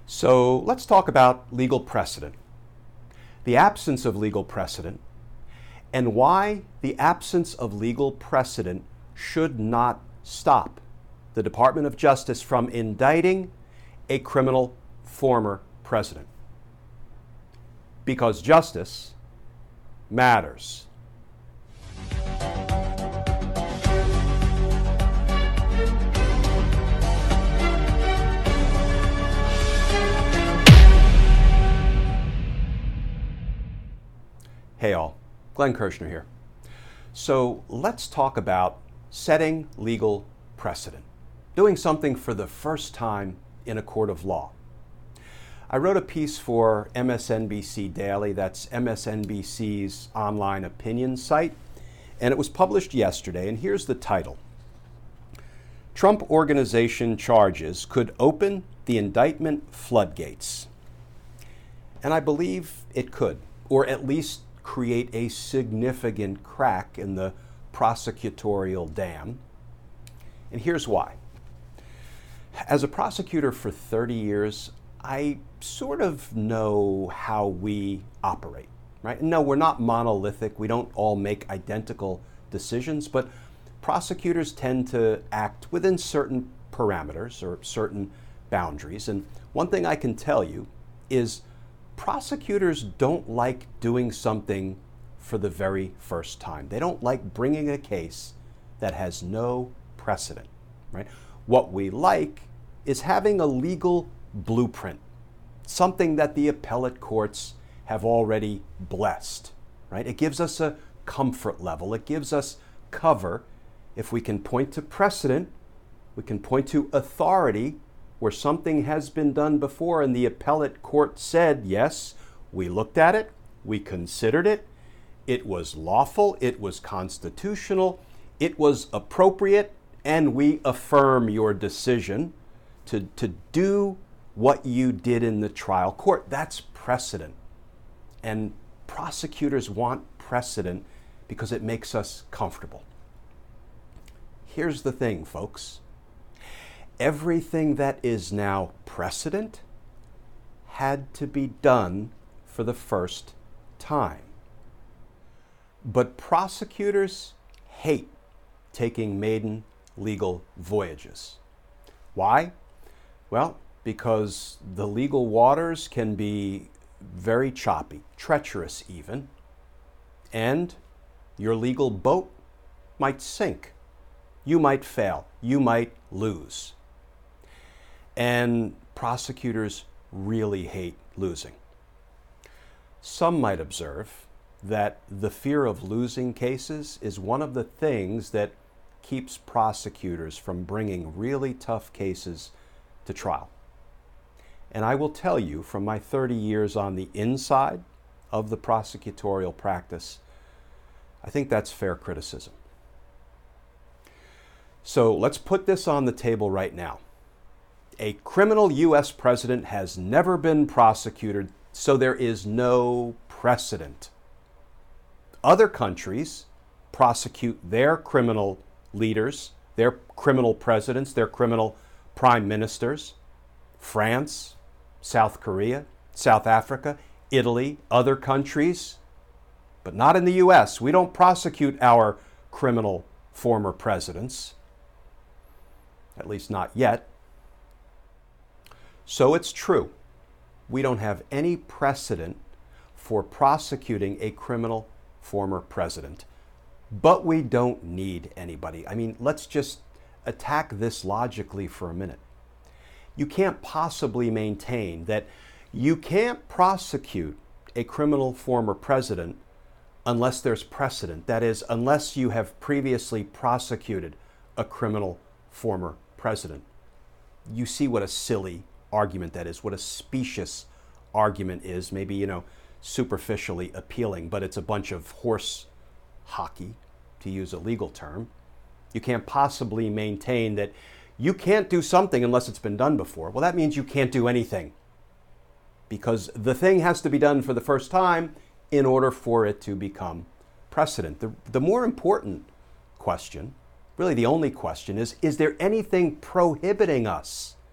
So let's talk about legal precedent, the absence of legal precedent, and why the absence of legal precedent should not stop the Department of Justice from indicting a criminal former president. Because justice matters. Hey all, Glenn Kirshner here. So let's talk about setting legal precedent, doing something for the first time in a court of law. I wrote a piece for MSNBC Daily, that's MSNBC's online opinion site, and it was published yesterday, and here's the title. Trump Organization charges could open the indictment floodgates. And I believe it could, or at least create a significant crack in the prosecutorial dam. And here's why. As a prosecutor for 30 years, I sort of know how we operate, right? No, we're not monolithic. We don't all make identical decisions, but prosecutors tend to act within certain parameters or certain boundaries. And one thing I can tell you is prosecutors don't like doing something for the very first time. They don't like bringing a case that has no precedent, right? What we like is having a legal blueprint, something that the appellate courts have already blessed, right? It gives us a comfort level. It gives us cover. If we can point to precedent, we can point to authority where something has been done before and the appellate court said, yes, we looked at it, we considered it, it was lawful, it was constitutional, it was appropriate, and we affirm your decision to do what you did in the trial court. That's precedent. And prosecutors want precedent because it makes us comfortable. Here's the thing, folks. Everything that is now precedent had to be done for the first time. But prosecutors hate taking maiden legal voyages. Why? Well, because the legal waters can be very choppy, treacherous even, and your legal boat might sink. You might fail. You might lose. And prosecutors really hate losing. Some might observe that the fear of losing cases is one of the things that keeps prosecutors from bringing really tough cases to trial. And I will tell you, from my 30 years on the inside of the prosecutorial practice, I think that's fair criticism. So let's put this on the table right now. A criminal U.S. president has never been prosecuted, so there is no precedent. Other countries prosecute their criminal leaders, their criminal presidents, their criminal prime ministers. France, South Korea, South Africa, Italy, other countries, but not in the U.S. We don't prosecute our criminal former presidents, at least not yet. So it's true, we don't have any precedent for prosecuting a criminal former president, but we don't need anybody. I mean, let's just attack this logically for a minute. You can't possibly maintain that you can't prosecute a criminal former president unless there's precedent. That is, unless you have previously prosecuted a criminal former president. You see what a silly argument that is, what a specious argument is, maybe, superficially appealing, but it's a bunch of horse hockey, to use a legal term. You can't possibly maintain that you can't do something unless it's been done before. Well, that means you can't do anything, because the thing has to be done for the first time in order for it to become precedent. The more important question, really the only question, is there anything prohibiting us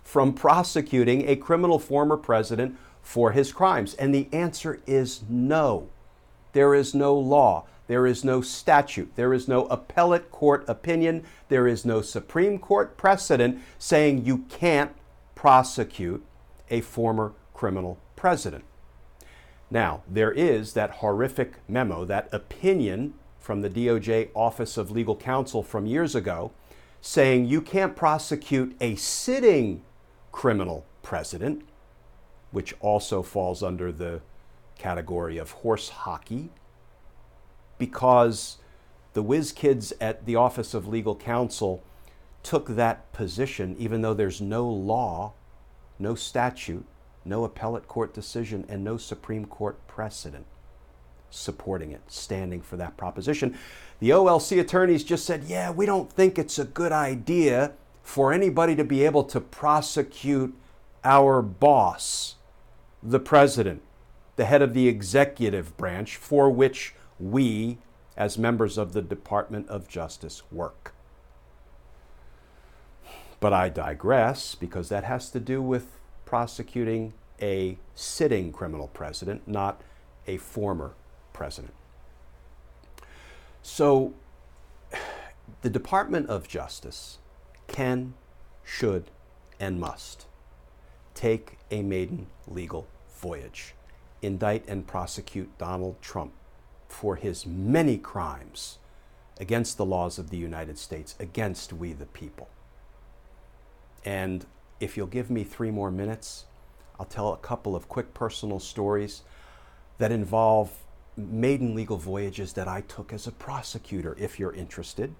from prosecuting a criminal former president for his crimes? And the answer is no. There is no law. There is no statute. There is no appellate court opinion. There is no Supreme Court precedent saying you can't prosecute a former criminal president. Now, there is that horrific memo, that opinion from the DOJ Office of Legal Counsel from years ago, saying you can't prosecute a sitting criminal president, which also falls under the category of horse hockey, because the whiz kids at the Office of Legal Counsel took that position, even though there's no law, no statute, no appellate court decision, and no Supreme Court precedent supporting it, standing for that proposition. The OLC attorneys just said, yeah, we don't think it's a good idea for anybody to be able to prosecute our boss, the president, the head of the executive branch, for which we, as members of the Department of Justice, work. But I digress, because that has to do with prosecuting a sitting criminal president, not a former president. So the Department of Justice can, should, and must take a maiden legal voyage, indict and prosecute Donald Trump for his many crimes against the laws of the United States, against we the people. And if you'll give me 3 more minutes, I'll tell a couple of quick personal stories that involve maiden legal voyages that I took as a prosecutor, if you're interested.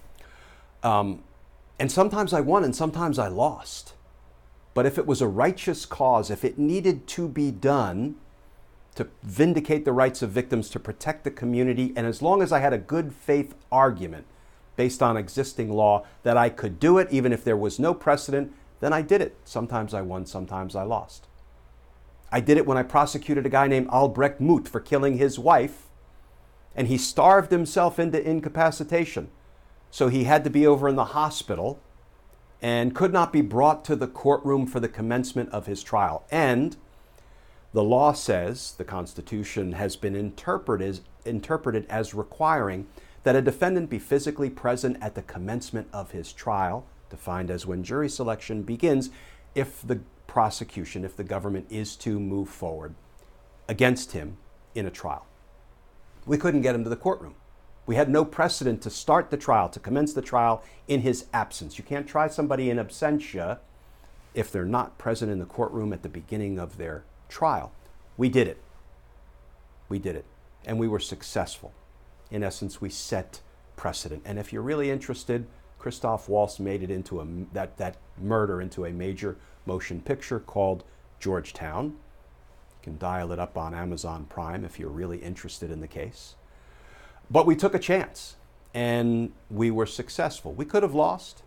And sometimes I won and sometimes I lost. But if it was a righteous cause, if it needed to be done to vindicate the rights of victims, to protect the community, and as long as I had a good faith argument based on existing law that I could do it, even if there was no precedent, then I did it. Sometimes I won, sometimes I lost. I did it when I prosecuted a guy named Albrecht Muth for killing his wife, and he starved himself into incapacitation. So he had to be over in the hospital and could not be brought to the courtroom for the commencement of his trial. And the law says, the Constitution has been interpreted as requiring that a defendant be physically present at the commencement of his trial, defined as when jury selection begins, if the prosecution, if the government is to move forward against him in a trial. We couldn't get him to the courtroom. We had no precedent to start the trial, to commence the trial in his absence. You can't try somebody in absentia if they're not present in the courtroom at the beginning of their trial. We did it. We did it. And we were successful. In essence, we set precedent. And if you're really interested, Christoph Waltz made it into that murder into a major motion picture called Georgetown. You can dial it up on Amazon Prime if you're really interested in the case. But we took a chance and we were successful. We could have lost.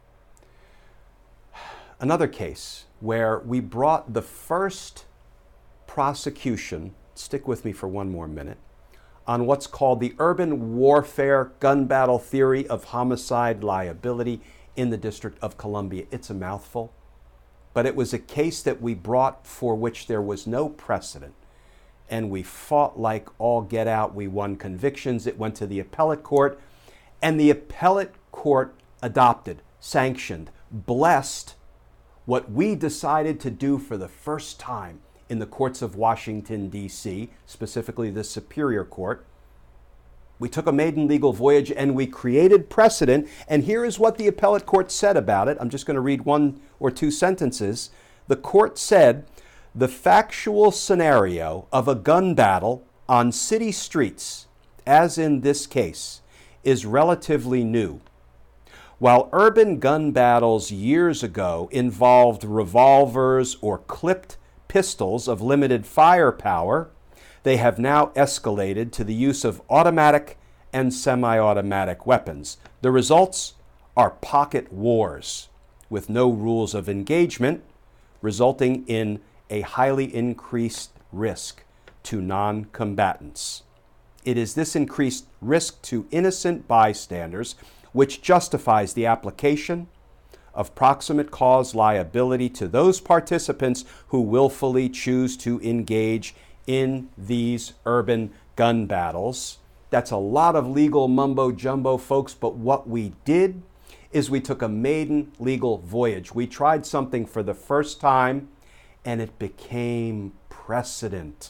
Another case where we brought the first prosecution, stick with me for 1 more minute, on what's called the urban warfare gun battle theory of homicide liability in the District of Columbia. It's a mouthful, but it was a case that we brought for which there was no precedent. And we fought like all get out. We won convictions. It went to the appellate court, and the appellate court adopted, sanctioned, blessed what we decided to do for the first time in the courts of Washington, D.C., specifically the Superior Court. We took a maiden legal voyage and we created precedent. And here is what the appellate court said about it. I'm just going to read 1 or 2 sentences. The court said, the factual scenario of a gun battle on city streets, as in this case, is relatively new. While urban gun battles years ago involved revolvers or clipped pistols of limited firepower, they have now escalated to the use of automatic and semi-automatic weapons. The results are pocket wars with no rules of engagement, resulting in a highly increased risk to non-combatants. It is this increased risk to innocent bystanders which justifies the application of proximate cause liability to those participants who willfully choose to engage in these urban gun battles. That's a lot of legal mumbo jumbo, folks, but what we did is we took a maiden legal voyage. We tried something for the first time, and it became precedent.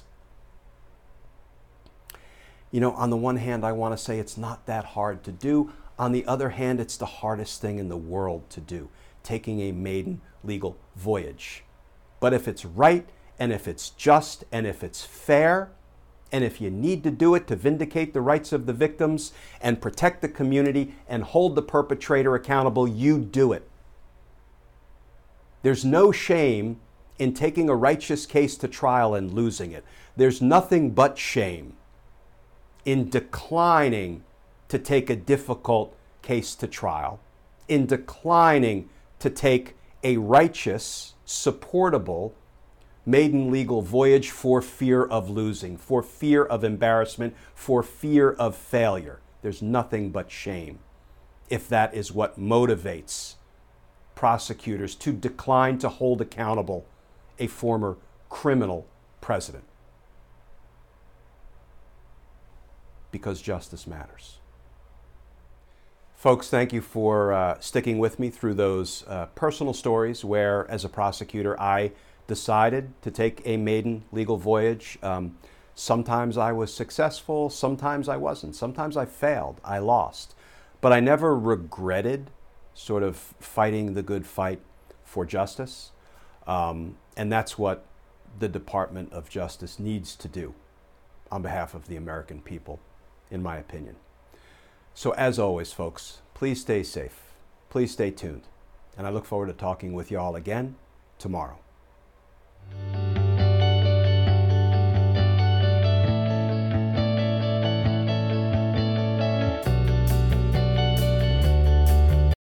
You know, on the one hand, I want to say it's not that hard to do. On the other hand, it's the hardest thing in the world to do, taking a maiden legal voyage. But if it's right, and if it's just, and if it's fair, and if you need to do it to vindicate the rights of the victims and protect the community and hold the perpetrator accountable, you do it. There's no shame in taking a righteous case to trial and losing it. There's nothing but shame in declining to take a difficult case to trial, in declining to take a righteous, supportable, maiden legal voyage for fear of losing, for fear of embarrassment, for fear of failure. There's nothing but shame if that is what motivates prosecutors to decline to hold accountable a former criminal president. Because justice matters. Folks, thank you for sticking with me through those personal stories where, as a prosecutor, I decided to take a maiden legal voyage. Sometimes I was successful, sometimes I wasn't. Sometimes I failed, I lost. But I never regretted sort of fighting the good fight for justice. And that's what the Department of Justice needs to do on behalf of the American people, in my opinion. So as always, folks, please stay safe. Please stay tuned. And I look forward to talking with you all again tomorrow.